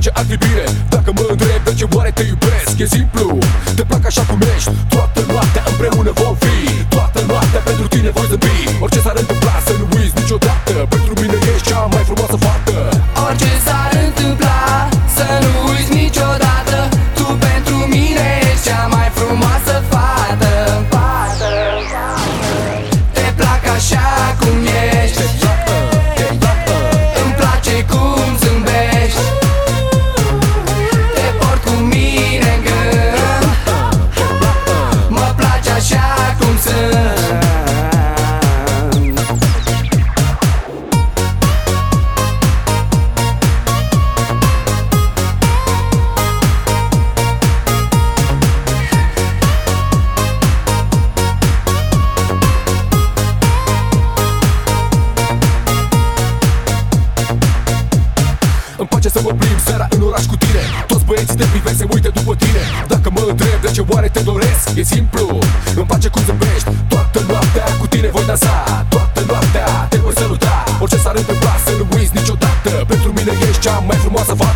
face ar fi bine. Dacă mă întreb de ce oare te iubesc, e simplu, te plac așa cum ești. Toată noaptea împreună vom fi, toată noaptea pentru tine voi zâmbi. Orice s-ar întâmpla să nu uiți niciodată, pentru mine ești cea mai frumoasă fată. Orice s-ar întâmpla să nu uiți niciodată, tu pentru mine ești cea mai frumoasă fată. Te plac așa cum ești, îmi place cum zâmbești, te port cu mine în gând, mă place așa cum sunt. Îmi place să mă plimb seara în oraș cu tine, toți băieții de prive se uită după tine. Dacă mă întreb de ce oare te doresc, e simplu, îmi place cum zâmbești. Toată noaptea cu tine voi dansa, toată noaptea te voi saluta. Orice s-ar întâmpla să nu uiți niciodată, pentru mine ești cea mai frumoasă fată.